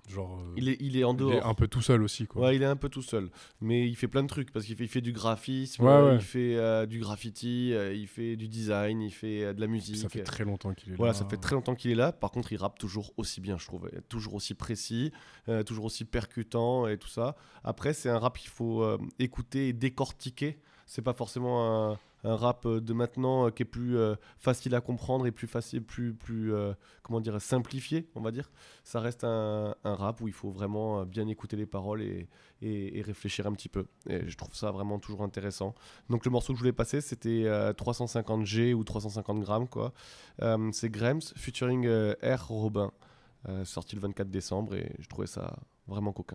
Genre, euh, il, est, il est en dehors. Il est un peu tout seul aussi, quoi. Ouais, il est un peu tout seul. Mais il fait plein de trucs parce qu'il fait, il fait du graphisme, ouais, ouais. il fait euh, du graffiti, euh, il fait du design, il fait euh, de la musique. Ça fait très longtemps qu'il est voilà, là. Voilà, ça fait très longtemps qu'il est là. Par contre, il rappe toujours aussi bien, je trouve. Toujours aussi précis, euh, toujours aussi percutant et tout ça. Après, c'est un rap qu'il faut euh, écouter et décortiquer. C'est pas forcément un, un rap de maintenant euh, qui est plus euh, facile à comprendre et plus facile, plus, plus euh, comment dire, simplifié, on va dire. Ça reste un, un rap où il faut vraiment bien écouter les paroles et, et, et réfléchir un petit peu. Et je trouve ça vraiment toujours intéressant. Donc le morceau que je voulais passer, c'était euh, trois cent cinquante G ou trois cent cinquante grammes, quoi. Euh, c'est Grams featuring euh, R. Robin, euh, sorti le vingt-quatre décembre, et je trouvais ça vraiment coquin.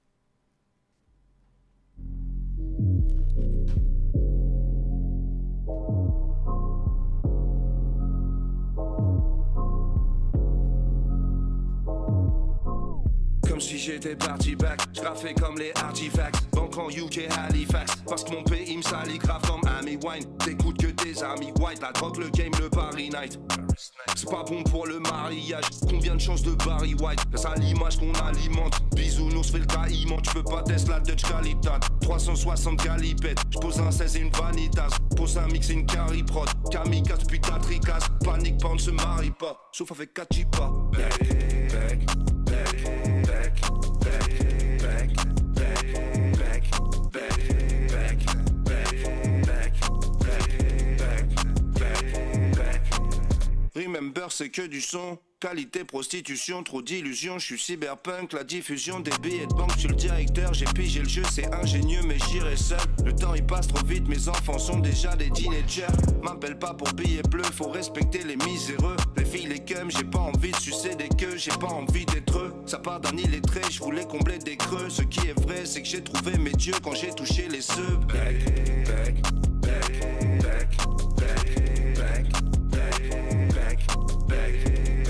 Comme si j'étais parti back, j'graffais comme les artifacts. Banque en U K Halifax, parce que mon pays me salit grave comme Amy Wine. T'écoutes que des amis white, la drogue, le game, le Paris Night. C'est pas bon pour le mariage, combien de chances de Barry White. C'est ça l'image qu'on alimente, bisounours fait le caïman. Tu peux pas tester la Dutch qualité. Trois cent soixante galipettes, j'pose un seize et une vanitas. Pose un mix et une carry prod, kamikaze puis ta tricasse. Panique pas, on ne se marie pas, sauf avec Kachipa. Back, back, back, back, back, back, back, back, back, back, back, back, back. Remember, c'est que du son. Qualité, prostitution, trop d'illusions, je suis cyberpunk, la diffusion des billets de banque, je suis le directeur, j'ai pigé le jeu, c'est ingénieux mais j'irai seul. Le temps il passe trop vite, mes enfants sont déjà des teenagers. M'appelle pas pour billets bleus, faut respecter les miséreux. Les filles, les cums, j'ai pas envie de sucer des queues, j'ai pas envie d'être eux. Ça part d'un illettré, je voulais combler des creux. Ce qui est vrai, c'est que j'ai trouvé mes dieux quand j'ai touché les ceux. Back, back, back, back, back, back, back, back, back.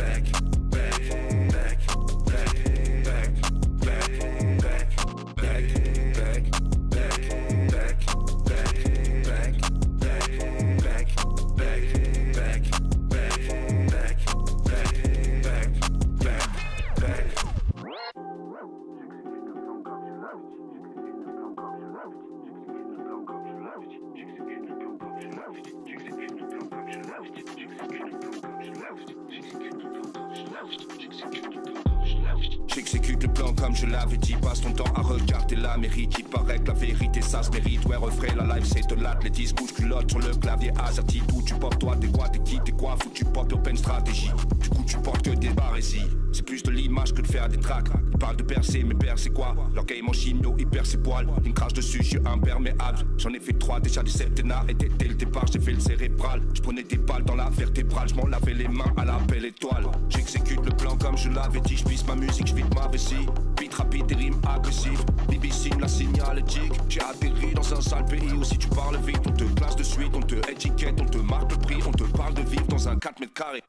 J'exécute le plan comme je l'avais dit. Passe ton temps à regarder l'Amérique. Il paraît que la vérité ça se mérite. Ouais, refrais, la life c'est de l'athlétisme. Bouge culotte sur le clavier AZERTY. D'où tu portes toi, t'es quoi, t'es qui, t'es quoi. Faut que tu portes urbaine stratégie. Du coup tu portes que des barésies. C'est plus de l'image que de faire des tracks. Ils parlent de percer, mais percer quoi. Leur game en chimio, il perd ses poils. Il me crache dessus, je suis imperméable. J'en ai fait trois déjà des septennats. Et dès, dès le départ j'ai fait le cérébral. Je prenais des balles dans la vertébrale. Je m'en lavais les mains à la belle étoile. J'exécute le plan comme je l'avais dit. Je pisse ma musique, je vide ma vessie. Beat rapide et rime agressif. B B C me la signalétique. J'ai atterri dans un sale pays où si tu parles vite on te classe de suite. On te étiquette, on te marque le prix. On te parle de vivre dans un quatre mètres carrés.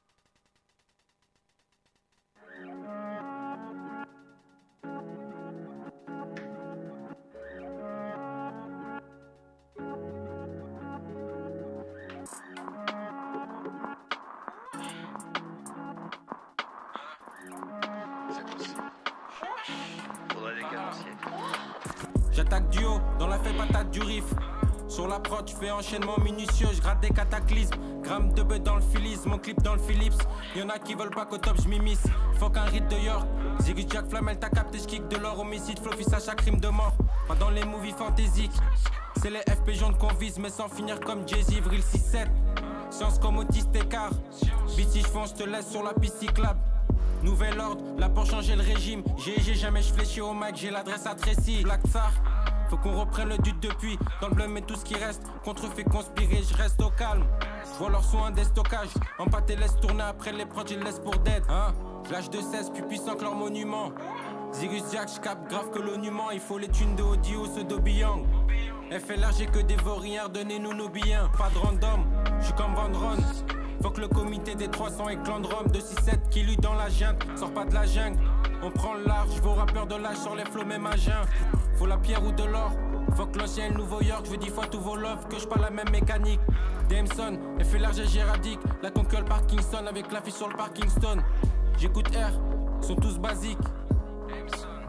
J'attaque du haut, dans la fée patate du riff. Sur la prod, je fais enchaînement minutieux, je gratte des cataclysmes. Gramme de bœuf dans le filis, mon clip dans le Philips. Y'en a qui veulent pas qu'au top je m'immisce. Faut qu'un rite de York. Ziggy Jack Flamel, t'as capté, j'kick de l'or homicide. Floffice à chaque crime de mort. Pas dans les movies fantaisiques. C'est les F P jaunes qu'on vise, mais sans finir comme Jay-Z, Vril six sept. Science comme autiste écart. Bitch, j'fonce, je te laisse sur la piste cyclable. Nouvel ordre, là pour changer le régime. J'ai j'ai jamais je fléchis au Mac, j'ai l'adresse à Tracy. Black Tsar, faut qu'on reprenne le dude depuis. Dans le bleu mais tout ce qui reste, contrefait conspirer, je reste au calme. Je vois leurs soins des stockages. En pâté laisse tourner après les prods, je les laisse pour dead. Hein, l'âge de seize, plus puissant que leur monument. Zirus Jack, j'capte grave que l'onument. Il faut les thunes de Audio, ceux d'Obiang. F L R, j'ai que des vauriens, donnez-nous nos billets. Pas de random, j'suis comme Van Ron. Faut que le comité des trois cents et clan de Rome. deux six sept qui lutte dans la jungle, sort pas de la jungle. On prend le large, j'veux aux rappeurs de l'âge sur les flots même à jeun. Faut la pierre ou de l'or. Faut que l'ancien et le nouveau York, j'veux dix fois tous vos love. Que j'parle la même mécanique. Jameson, F L R, G G radique. La conquête par Kingston avec la fille sur le parking stone. J'écoute R, sont tous basiques.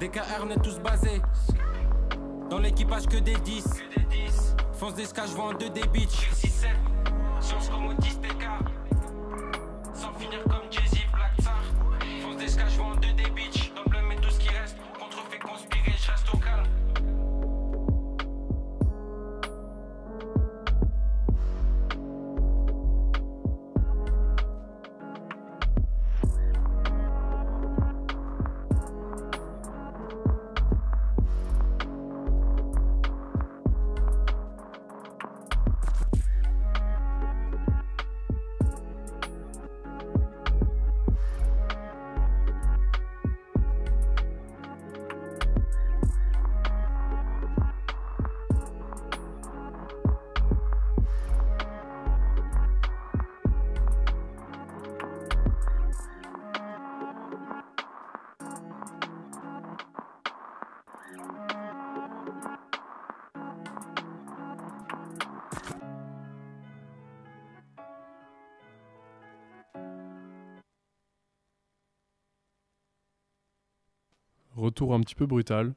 D K R, on est tous basés. Dans l'équipage que des dix. Fonce des ska, je vends deux des bitches. six sept, science comme Otis T K. Sans finir comme Jay-Z, Black Tsar. Fonce des ska, je vends deux des bitches. Dans le bleu, mais tout ce qui reste. Contrefait conspiré, je reste au calme. Retour un petit peu brutal.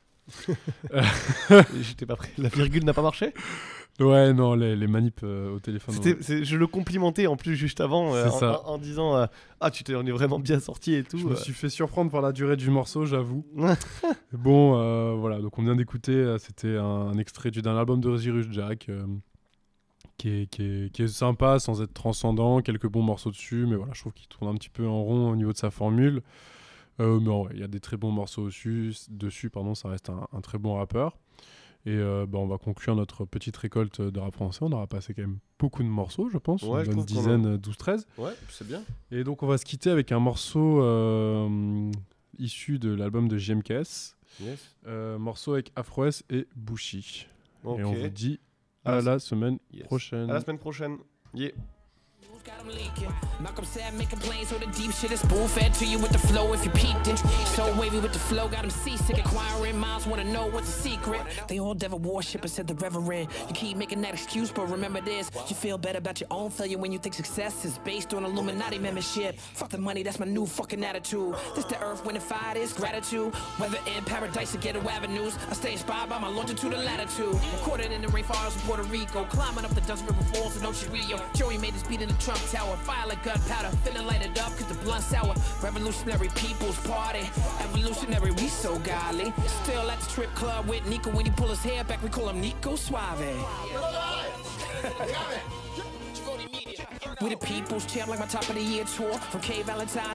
J'étais pas prêt. La virgule n'a pas marché? Ouais, non, les, les manips euh, au téléphone. C'était- ouais. c'est- je le complimentais en plus juste avant euh, C'est en, ça. en- en disant euh, ah tu t'en es vraiment bien sorti et tout. Je me euh. suis fait surprendre par la durée du morceau, j'avoue. Bon, euh, voilà, donc on vient d'écouter, euh, c'était un, un extrait du d'un album de Osiris Jack, euh, qui, est, qui, est, qui est sympa sans être transcendant, quelques bons morceaux dessus, mais voilà, je trouve qu'il tourne un petit peu en rond au niveau de sa formule. Euh, mais ouais, il y a des très bons morceaux dessus, dessus pardon, ça reste un, un très bon rappeur. Et euh, bah, on va conclure notre petite récolte de rap français. On aura passé quand même beaucoup de morceaux, je pense, Ouais, je une bonne trouve qu'on a- dizaine, douze treize. Ouais, c'est bien. Et donc on va se quitter avec un morceau euh, issu de l'album de J M K S. Yes. Euh, morceau avec Afro S et Bushi. Ok. Et on vous dit À à la la semaine Yes. prochaine. À la semaine prochaine. Yeah. Malcolm said making plain so the deep shit is spoon fed to you with the flow if you peeped it. So wavy with the flow, got them seasick. Acquiring minds wanna know what's the secret. They all devil worship and said the reverend. You keep making that excuse, but remember this. You feel better about your own failure when you think success is based on Illuminati membership. Fuck the money, that's my new fucking attitude. This the earth when it fired is gratitude. Whether in paradise or ghetto avenues, I stay inspired by my longitude and latitude. Recorded in the rainforests of Puerto Rico, climbing up the Dutch River Falls in Ocho Rio. Joey made this beat in the Trump Tower, fire like gunpowder, feeling lighted up cause the blunt sour. Revolutionary people's party, evolutionary, we so godly. Still at the strip club with Nico when he pull his hair back, we call him Nico Suave. We the people's champ like my top of the year tour from K Valentine.